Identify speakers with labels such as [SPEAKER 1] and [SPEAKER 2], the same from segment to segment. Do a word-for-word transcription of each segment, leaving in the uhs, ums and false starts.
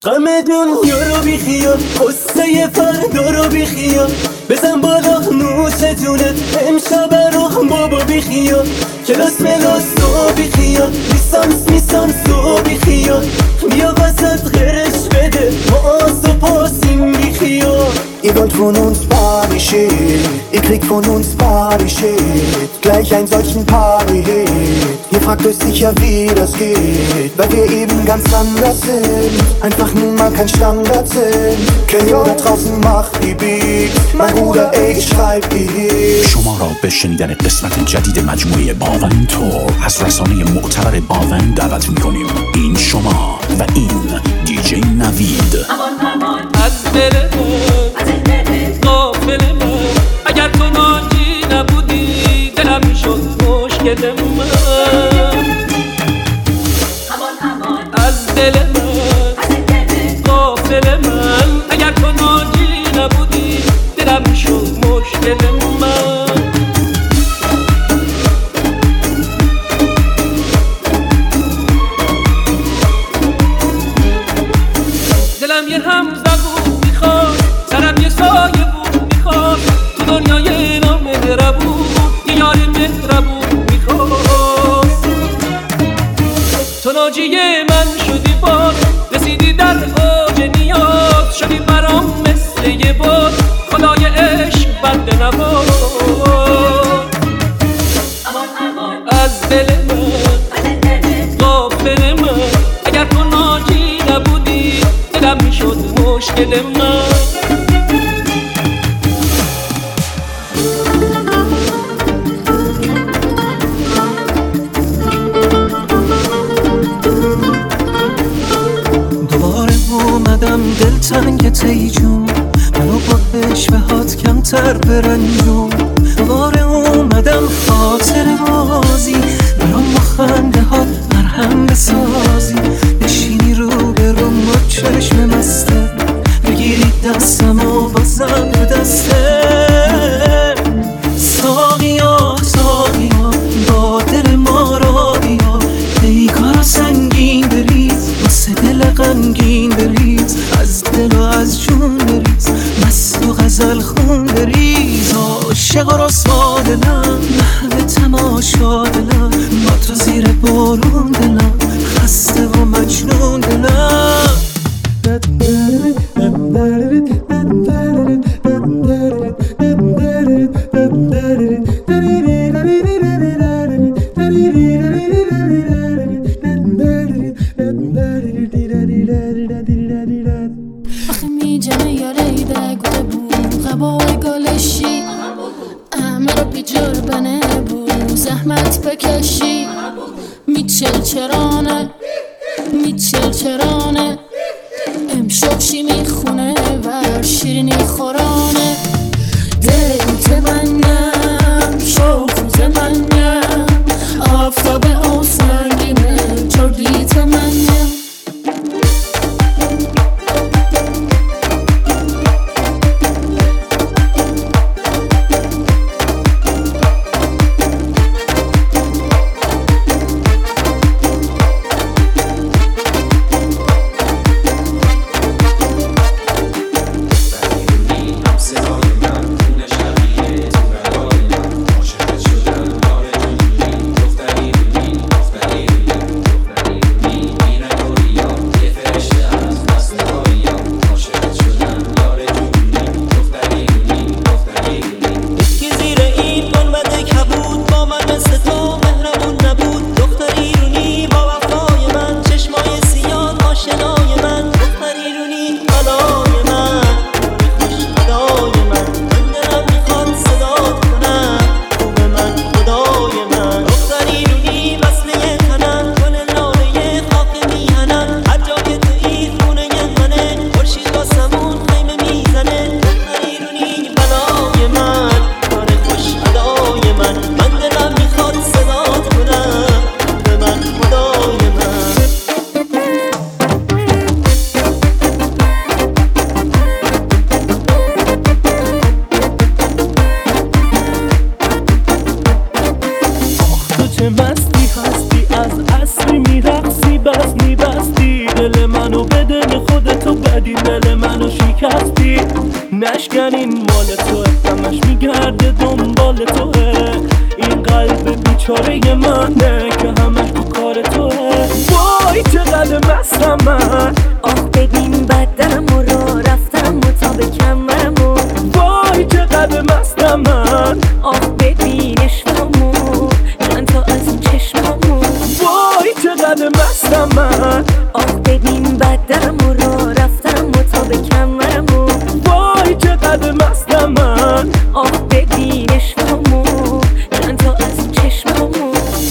[SPEAKER 1] غم دنیا رو بیخیال، قصه فردا رو بیخیال، بزن بالا نوشتونت امشب رو بابا بیخیال، کلاس ملاس رو بیخیال، لیسانس میسانس رو بیخیال، بیا وسط غرش بده ما آسو پاسیم بیخیال.
[SPEAKER 2] Ihr wollt von uns Party-Shit, ihr kriegt von uns Party-Shit, gleich einen solchen Party-Hit. Ihr fragt euch sicher, wie das geht, weil wir eben ganz anders sind, einfach nun mal kein Standard sind. Kenyo da draußen macht die Beats, mein Bruder ey, ich schreib die Hits.
[SPEAKER 3] شما را به شنیدن قسمت جدید مجموعه باون تور از رسانه معتبر باون دعوت می‌کنیم. این شما و این دیجی نوید.
[SPEAKER 4] از دل غافل من، اگر تو ناجی نبودی دلم میشد مشکل من. از دل من غافل من، اگر تو ناجی نبودی دلم میشد مشکل من. دلم یه هم زبون میخواد، سرم یه سایه بود میخواد، تو دنیای نامهربون یه یار مهربون میخواد. تو ناجی من شدی باز، رسیدی در اوج نیاز، شدی برام مثل یه باد، خدای عشق بنده نواد. از دل من غافل من، اگر تو ناجی نبودی دلم میشد مشکل من.
[SPEAKER 5] دوباره اومدم دلتنگت ای جون، منو با عشقهات کمتر برنجون. دوباره اومدم خاطر بازی، برام با خنده هات مرهم بسازی، نشینی رو برام با چشم مسته، بگیری دستم و بازم به دسته. ساقیا ساقیا با دل ما را بیا، پیکارا سنگین بریز واسه دل غمگین بریز، از دل و از جون بریز مست و غزل خون بریز. عاشق و رسوا دلم محو تماشا دلم، با تو زیر بارون دلم خسته و مجنون دلم.
[SPEAKER 6] آخه میجنه یاره دگوه بود غبای گلشی، همه رو بیجور بنه بود زحمت بکشی. میچل چرانه میچل چرانه، امشوشی میخونه و شیرینی خورانه. دیت منم شوخوز منم، آفتاب آسنگینه جردیت منم.
[SPEAKER 1] خودت تو بدی دل منو شکستی نشکنین مال توه همش میگرده دنبال توه این قلب بیچاره منه که همش تو کار توه وای چقدر مستم من
[SPEAKER 7] آخ ببین بدرم و را رفتم و تا به کمرم و
[SPEAKER 1] وای چقدر مستم من
[SPEAKER 7] آخ ببین عشقمو چند تا از این چشممو
[SPEAKER 1] وای چقدر مستم من
[SPEAKER 7] آخ ببین بدرم و را رفتم و تا به کمرم و
[SPEAKER 1] وای چقدر مستم من
[SPEAKER 7] آخ ببین عشقمو چند تا از این چشممو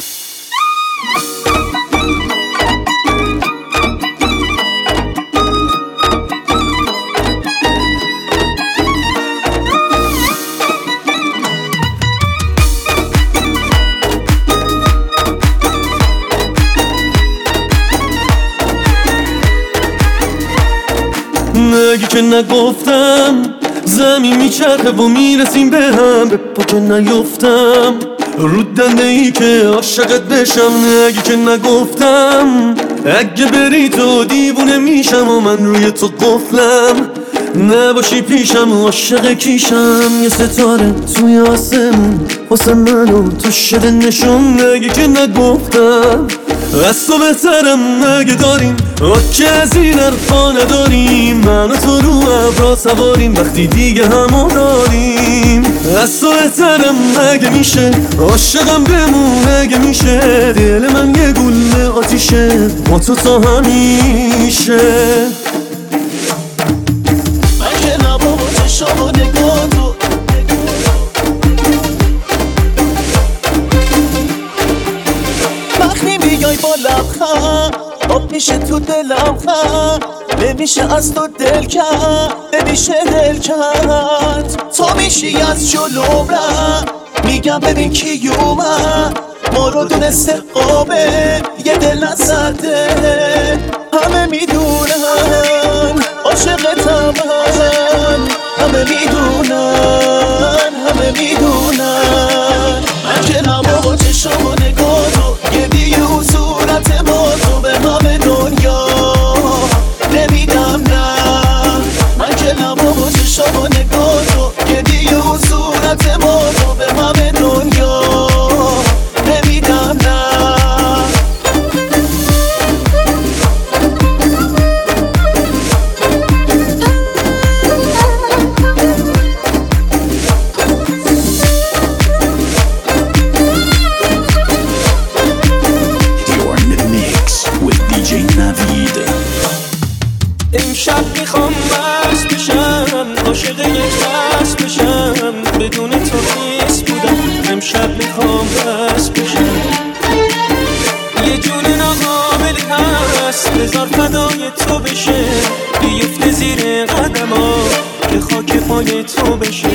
[SPEAKER 1] نگی که نگفتم زمین میچرخه و میرسیم به هم به پا که نیفتم رود دنده ای که عاشقت بشم نگی که نگفتم اگه بری تو دیوونه میشم و من روی تو قفلم نباشی پیشم و عاشق کیشم یه ستاره توی آسمون واسه منو تو شده نشون نگی که نگفتم از تو بهترم نگه داریم آکه از این حرفا نداریم من و تو رو ابرا سواریم وقتی دیگه همو داریم از تو بهترم نگه میشه عاشقم بمون نگه میشه دل من یه گوله آتیشه با تو تا همیشه من که نبا با چشم و نگاه تو وقتی میای با لبخند آب میشه تو دلم خند نمیشه از تو دل کند نمیشه دل کند تو میشی از جلوم رد میگم ببین کی اومد ما رو دونسته قابل یه دل نزده همه میدونن عاشقتم من همه میدونن همه میدونن من که نما با چشم و نگاه تو گریه و صورت ما تو به همه دنیا نمیدم نه من که نما با چشم و نگاه تو گریه و صورت ما تو به همه دنیا نمیدم نه امشب میخوام بس بشم عاشق یک دست بشم بدون تو نیست بودم امشب میخوام بس بشم یه جون ناقابلی هست بذار فدای تو بشه بیفته زیر قدم ها که خاک پای تو بشه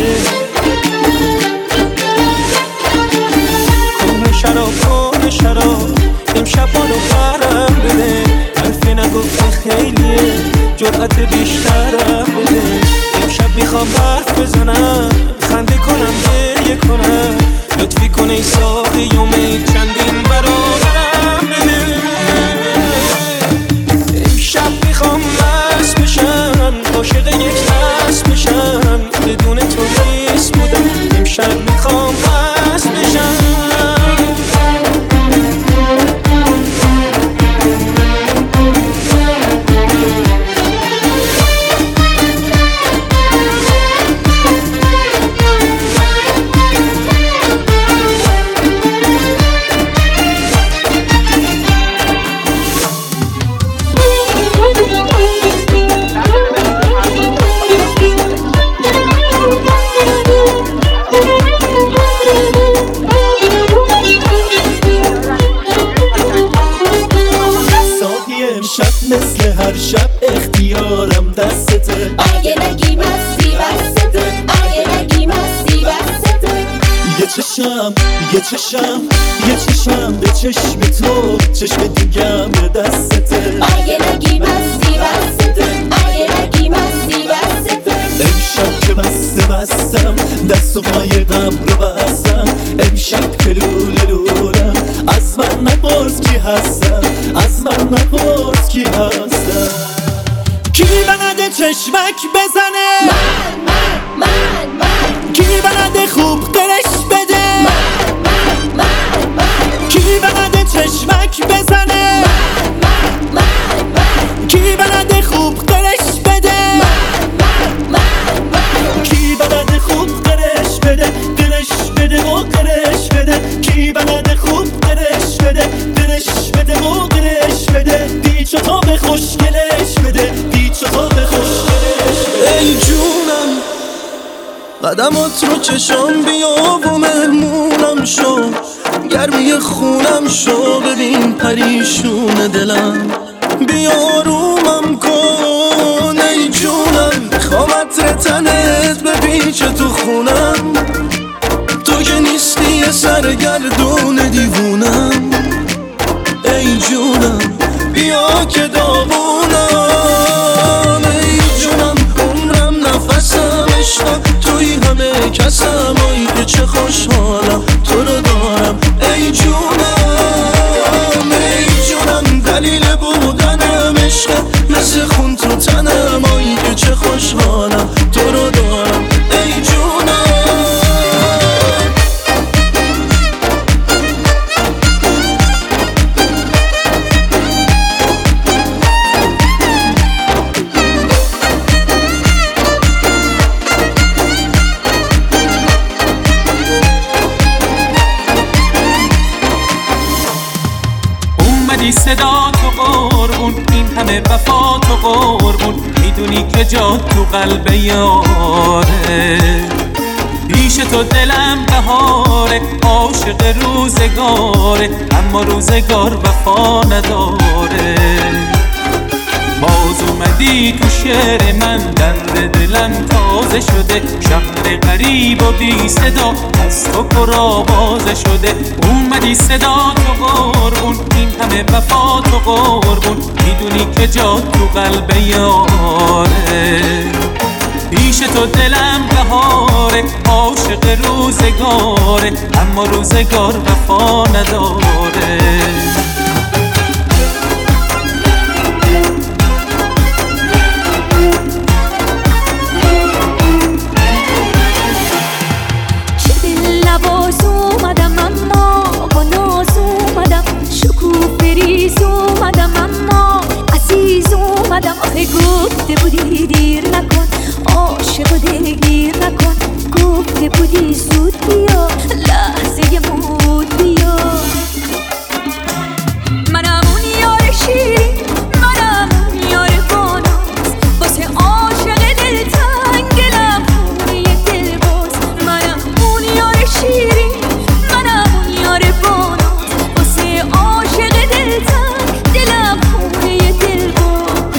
[SPEAKER 1] کن شراب کن شراب امشب بالو پرم بده حرفی نگفته خیلیه جرأت بیشترم بده امشب میخوام حرف بزنم خنده کنم گریه کنم لطفی کن ای ساقی یومی چندین برادرم بده امشب میخوام مست بشم عاشق یک دست بشم بدون تو نیست بودم امشب میخوام مست بشم مثل هر شب اختیارم دستته
[SPEAKER 6] اگه نگی مستی بسته اگه نگی مستی بسته
[SPEAKER 1] یه چشم یه چشم یه چشم به چشم تو چشم دیگم به دستته
[SPEAKER 6] اگه نگی مستی بسته اگه نگی مستی بسته
[SPEAKER 1] امشب که بسته بستم دست و پای غم رو بستم امشب که لوله لولم از من نپرس کی هستم از من نپرس کی هستم کی
[SPEAKER 5] چشمک بزنه؟
[SPEAKER 6] من من من من
[SPEAKER 5] کی بلده خوب قرش بده؟
[SPEAKER 6] من من من من
[SPEAKER 5] کی بلده چشمک بزنه؟
[SPEAKER 6] من من من
[SPEAKER 5] کی بلده خوب قرش بده؟
[SPEAKER 6] من من من
[SPEAKER 1] کی بلده خوب قرش بده، قرش بده و قرش بده. کی بلده خوب قرش بده، قرش بده و قرش بده. بیچ و تا به خوشگلش بده، بیچ و تا به خوشگلش بده.
[SPEAKER 5] ای جونم قدمات رو چشم بیا و مهمونم شو، گرمی خونم شو، ببین پریشون دلم بیا رومم کن. ای جونم میخوام عطر تنت بپیچه تو خونم، تو که نیستی یه سرگردون دیوونم. ای جونم بیا که داغونم. ای جونم عمرم نفسم عشقم توی همه کسم، آی که چه خوشحالم تو رو دارم. ای جونم ای جونم دلیل بودنم عشقم، مثل خون تو تنم، آی که چه خوشحالم تو رو دارم. ای جونم
[SPEAKER 4] صدا تو قربون، این همه وفا تو قربون، میدونی که جا تو قلب یاره. پیش تو دلم بهاره، عاشق روزگاره، اما روزگار وفا نداره. باز اومدی تو شعر من، درد دلم تازه شده، شهر غریب و بی صدا از تو پر آوازه شده. اومدی صدا تو قربون، این همه وفا تو قربون، میدونی که جا تو قلب یاره. پیش تو دلم بهاره، عاشق روزگاره، اما روزگار وفا نداره.
[SPEAKER 7] لباس اومدم اما با ناز اومدم، شکوفه ریز اومدم اما عزیز اومدم. آخه گفته بودی دیر نکن، عاشق و دلگیر نکن، گفته بودی زود بیا، لحظه مود بیا. منم اون یار شیرین، منم اون یار باناز، واسه عاشق دلتنگ لبخونه دلباز. منم اون یار شیرین، منم اون یار باناز، واسه عاشق دلتنگ دلم خونه دلباز.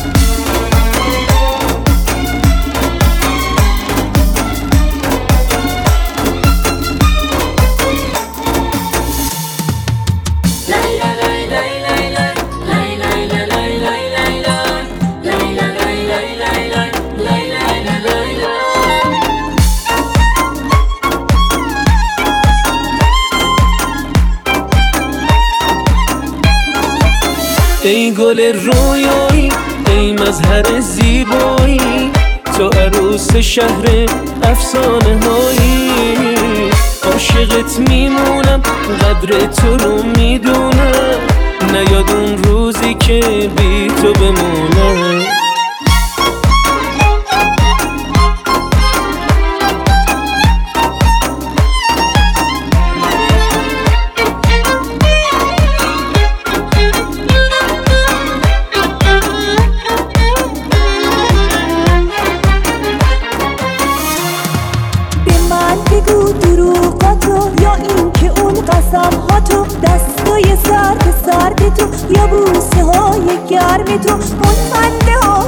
[SPEAKER 5] ای گل رویایی، ای مظهر زیبایی، تو عروس شهر افسانه هایی. عاشقت میمونم، قدر تو رو میدونم، نیاد اون روزی که بی تو بمونم.
[SPEAKER 7] بگو دروغاتو یا این که اون قسم هاتو، دستای سرد سرد تو یا بوسه های گرم تو، اون خنده ها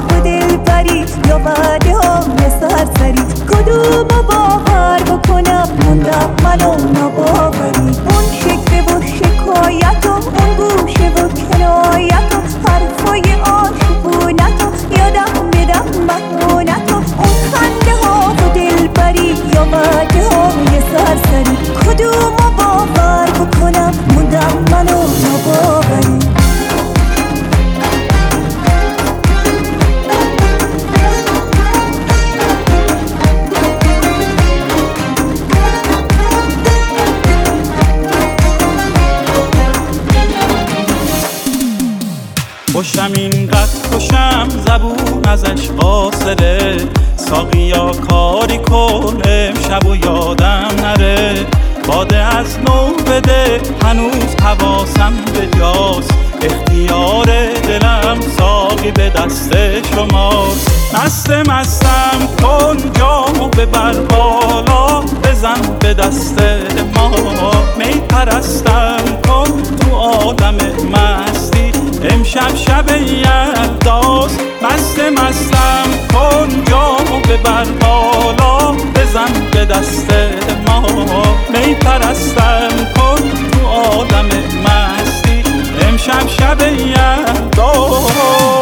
[SPEAKER 8] زبون ازش قاصره. ساقیا کاری کن امشب و یادم نره. باده از نو بده هنوز حواسم به جاست. اختیار دلم ساقی به دست شماست. مست مستم کن جامو ببر بالا، بزن به دست ما. می پرستم کن تو عالم مستی، امشب شب یلداست. مست مستم کن جامو ببر بالا، بزن به دست ما. می پرستم کن تو عالم مستی، امشب شب یلداست.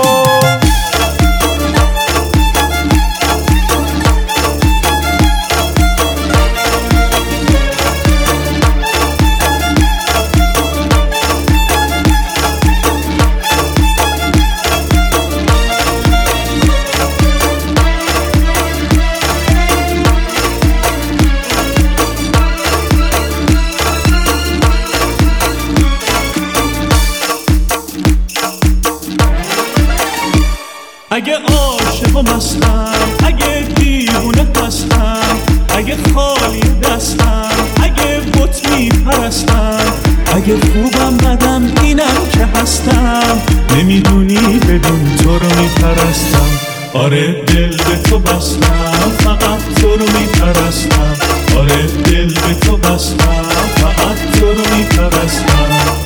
[SPEAKER 5] اگه عاشق و مستم، اگه دیونه هستم، اگه خالی دستم، اگه بت میپرستم، اگه خوبم بدم اینم که هستم. نمیدونی بدون تو رو میپرستم. آره دل به تو بستم، فقط تو رو میپرستم. آره دل به تو بستم، فقط تو رو میپرستم.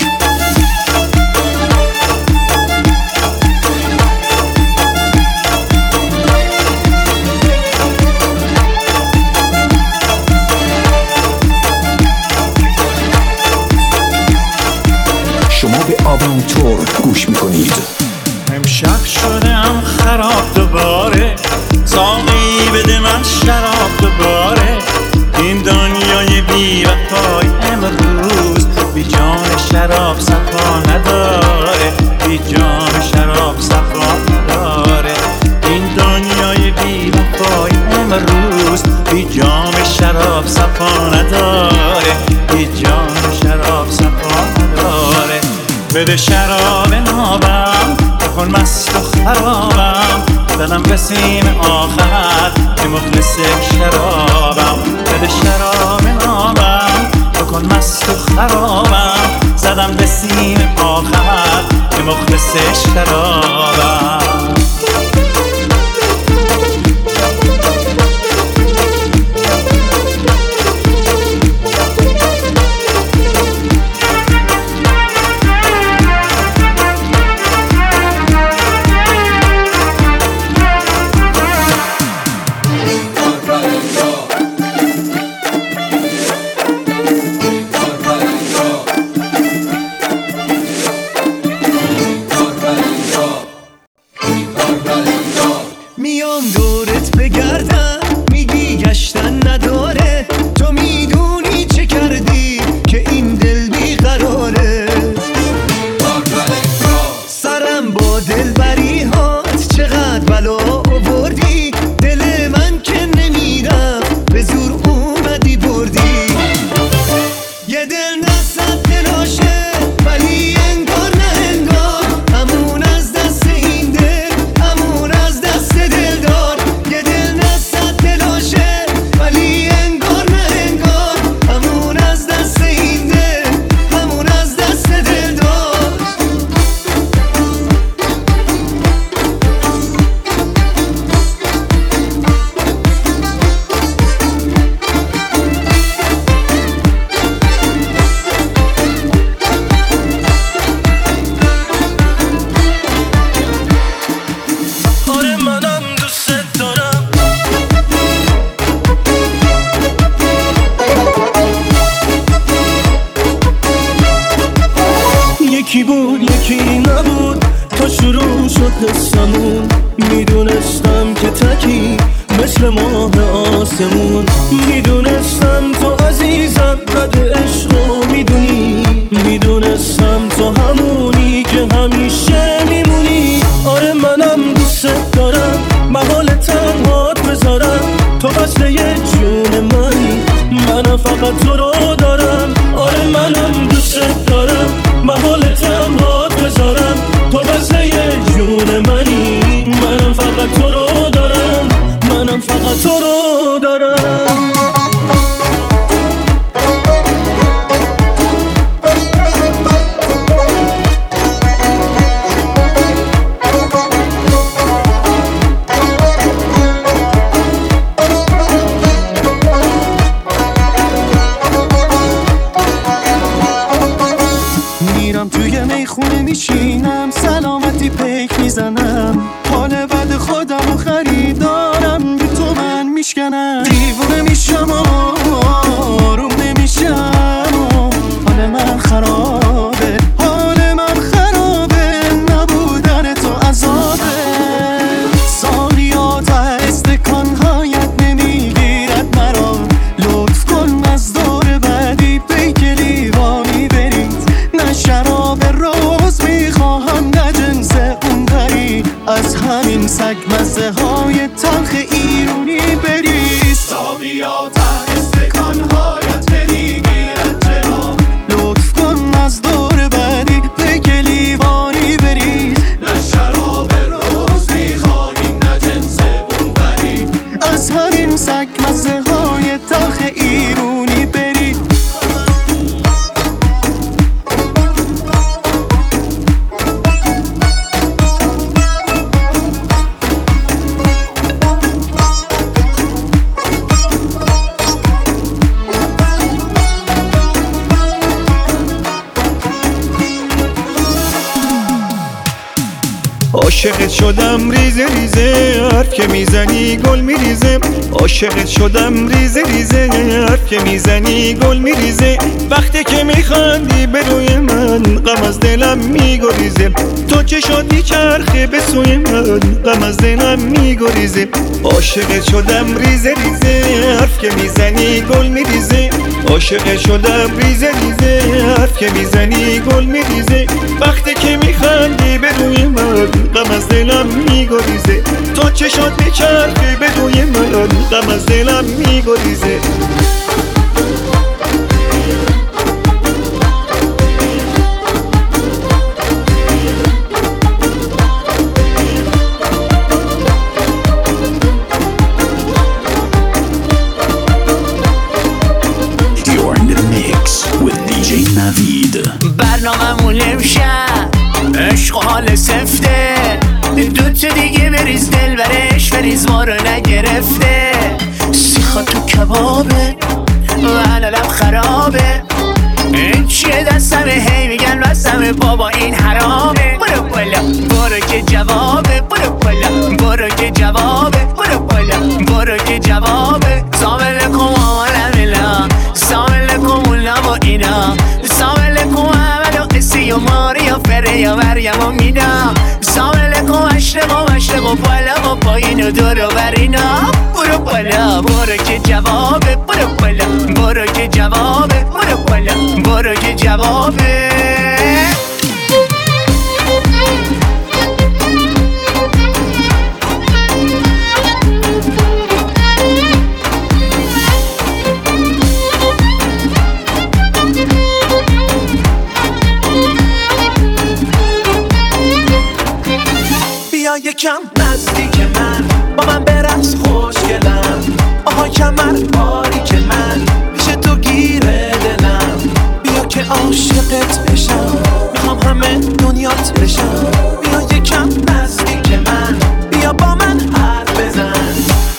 [SPEAKER 3] شما به آونتور گوش میکنید.
[SPEAKER 8] امشب شدم خراب دوباره، ساقی بده من شراب دوباره. این دنیای بی وفای امروز بی جام شراب صفا نداره. بی جام شراب صفا نداره. این دنیای بی وفای امروز بی جام شراب صفا نداره. بی جام شراب صفا نداره. بده شراب نابم کن مست و خرابم، دلم رسیم آخر که مخلص شرابم. بده شراب نابم کن مست و خرابم، زدم رسیم آخر که مخلص شرابم.
[SPEAKER 1] میام دورت بگردم، میگی گشتن نداره. تو میدونی چه کردی که این دل بیقراره. سرم با دلبری هات چقدر بلا آوردی. دل من که نمیرم به زور اومدی بردی. یه دل نصد تلاشه ولی انگار نه انگار، همون از دست این دل، همون از دست دلدار. یه دل نصد تلاشه ولی انگار نه انگار، همون از دست این دل، همون از دست دلدار.
[SPEAKER 5] آره منم دوست دارم. یکی بود یکی نبود، تا شروع شد قصمون. میدونستم که تکی مثل ماه آسمون. میدونستم تو عزیزم قد عشقو میدونی. میدونستم تو همونی که همیشه میمونی. آره منم دوست دارم محال تنهات بذارم. تو وصله یه جون منی، منم فقط تو رو دارم. آره منم دوست دارم محال تنهات بذارم. تو وصله یه جون منی، من این سگ مزه های تلخ ایرونی بریز.
[SPEAKER 9] ساقیا ته استکانهایت بریگیرد جلو،
[SPEAKER 5] لطف کن از دور بعدی به گلیوانی بریز.
[SPEAKER 9] نه شراب روز میخواهیم نه جنس بلبری،
[SPEAKER 5] از همین سگ مزه های تلخ ایرونی بریز.
[SPEAKER 8] عاشقت شدم ریزه ریزه، حرف که میزنی گل میریزه. عاشقت شدم ریزه ریزه، حرف که میزنی گل میریزه. وقتی که میخندی به روی من غم از دلم میگریزه. تو چه شدی چرخه به سوی من غم از دلم میگریزه. عاشقت شدم ریزه ریزه، حرف که میزنی گل میریزه. عاشقت شدم ریزه ریزه، حرف که میزنی گل میریزه. وقتی که میخندی به روی من غم از دلم میگریزه. تو چشات میچرخه به روی من غم از دلم میگریزه.
[SPEAKER 3] You're in the mix with دی جی نوید.
[SPEAKER 10] برنامه مولم شد عشق و حال سفته، دوت دیگه بریز دل برش بریز ما رو نگرفته. سیخا تو کبابه و علالم خرابه، این چیه دستمه هی میگن بستمه بابا این حرامه. برو بالا برو که جوابه، برو بالا برو که جوابه، برو بالا برو که جوابه. سامل کم آمالم الا سامل کم اولا با اینا، سامل کم عمل و قصی و ماری و فره یا وریم و میدم. سامل کم اشرق و مشرق و بالا و پایین و دور و برینا. برو بالا برو که جوابه، برو بالا برو که جوابه، برو بالا برو که جوابه.
[SPEAKER 5] بیا یکم نزدیک من با من برقص خوشگلم. آها کمر باری که من پیش تو گیره دلم. بیا که عاشقت بشم میخوام همه دنیات بشم. بیا یکم نزدیک من بیا با من حرف بزن.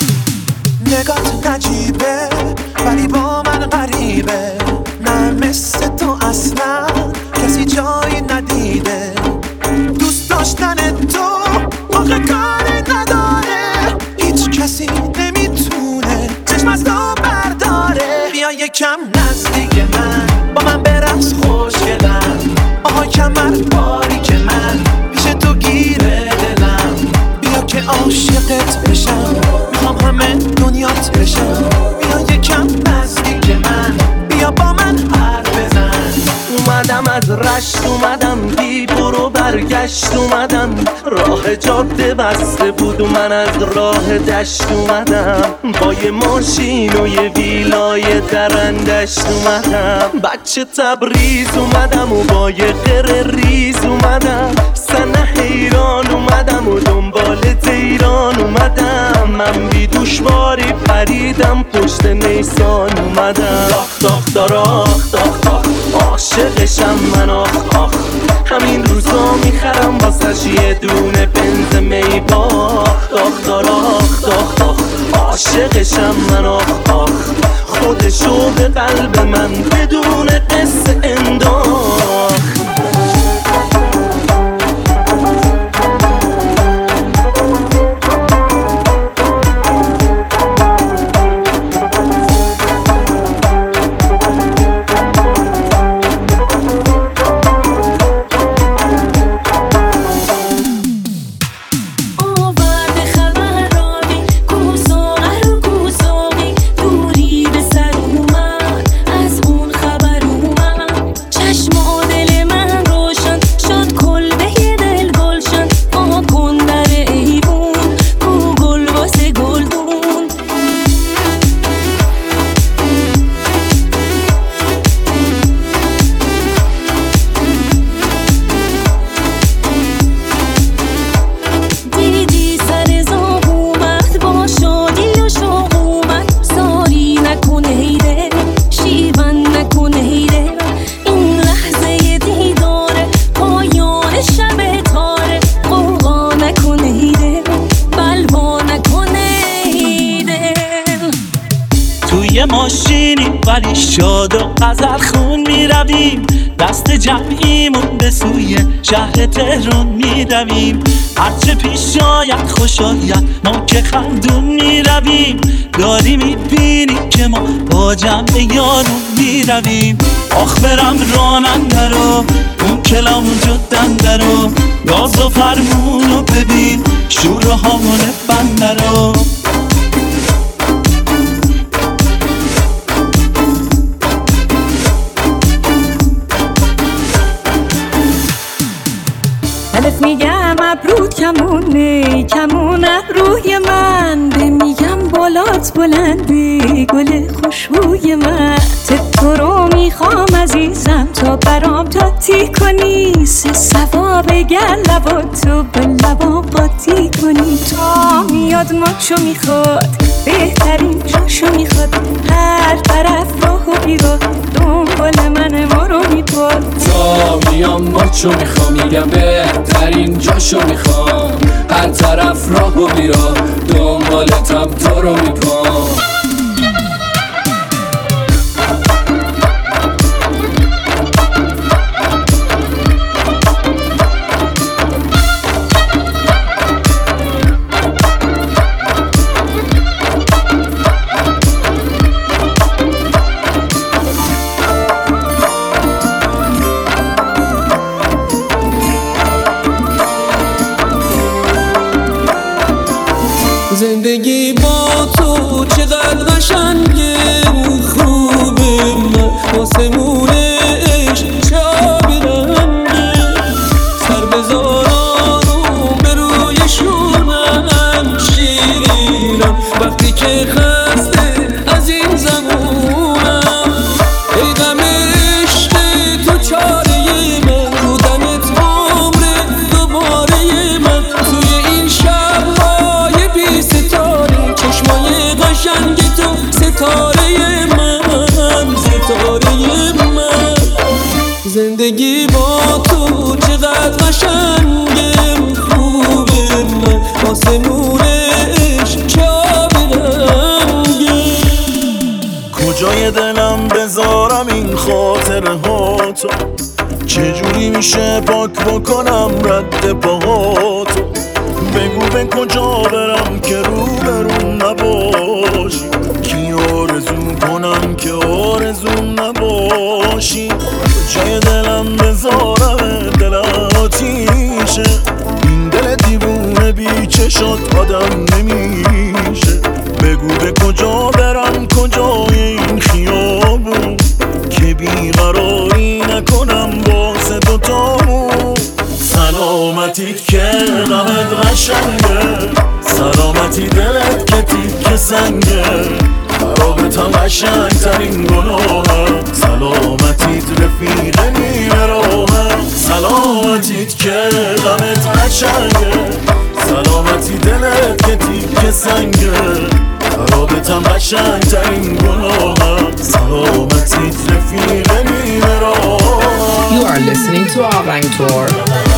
[SPEAKER 5] نگات نجیبه ولی با من غریبه، نه مثل تو اصلا کسی جایی ندیده. دوست داشتن تو آخه کاری نداره، هیچ کسی نمیتونه چشم از تو برداره. بیا یکم نزدیک من با من برقص خوشگلم. آها کمر باری که من پیش تو گیره دلم. بیا که عاشقت بشم میخوام همه دنیات بشم. بیا یکم نزدیک من بیا با من حرف بزن. اومدم از رشت اومدم بی برو برگشت اومدم. راه جاده بسته بود و من از راه دشت اومدم. با یه ماشین و یه ویلای درندشت اومدم. بچه تبریز اومدم و با یه قره ریز اومدم. سنه حیران اومدم و دنبال تیران اومدم. من بی دوشواری پریدم پشت نیسان اومدم. داخ داخ داراخ داخ داخ عاشقشم من آخ آخ. همین روزا میخرم واسش یه دونه بنز می باخ. داخ داراخ داخ داخ عاشقشم من آخ آخ. خودشو به قلب من بدون قصه انداخت. توی ماشینی ولی شاد و غزل خون میرویم، دست جمعیمون به سوی شهر تهران میرویم. هرچه پیش آید خوش آید ما که خندون میرویم، داری میبینی که ما با جمع یارون میرویم. آخ برم راننده رو اون کلامون جدنده رو، گاز و فرمونو ببین شور و هامون بنده رو.
[SPEAKER 7] الف میگم ابرو کمونه کمون ابروی من، به میگم بالات بلنده گل خوشبوی من. تو رو میخوام عزیزم تا برام تاتی کنی، سه ثواب گر لبا تو به لبا قاطی کنی. تا میاد ماچو میخواد بهترین جاشو میخواد، هر طرف راه و بیراه دنبال من ما رو میپاد.
[SPEAKER 4] تا میام ماچو میخوام میگم بهترین جاشو میخوام، هر طرف راه و بیراه دنبالتم تو رو میپام. زندگی با تو چقدر قشنگه، خوبه من آسمونش چه آبی رنگه. سر بذار آروم به روی شونم، شیرینم وقتی که خسته از این زمونم. ای غم عشق تو چاره من، رو دمت عمر دوباره من. توی این شب بی ستاره چشمای قشنگ تو، ستاره من ستاره من. زندگی با تو چقدر قشنگه، خوبه من آسمونش چه آبی رنگه.
[SPEAKER 8] کجای دلم بذارم این خاطره ها تو، چجوری میشه پاک بکنم رد پاهاتو. بگو به کجا برم که رو برون نباشی، کی آرزو کنم که آرزوم نباشی. جای دلم بذارم دل آتیشه، این دل دیوونه بی چشات آدم نمیشه. بگو به کجا برم کجای این خیابون، که بیقراری نکنم واسه دوتامون. سلامتیت که غمت قشنگه، سلامتی دلت که تیک سنگه. خرابتم قشنگ ترین گناهم، سلامتیت رفیق نیمه راهم. سلامتیت که غمت قشنگه، سلامتی دلت که تیک سنگه. خرابتم قشنگ ترین گناهم، سلامتیت رفیق نیمه راهم.
[SPEAKER 11] You are listening to Aventura.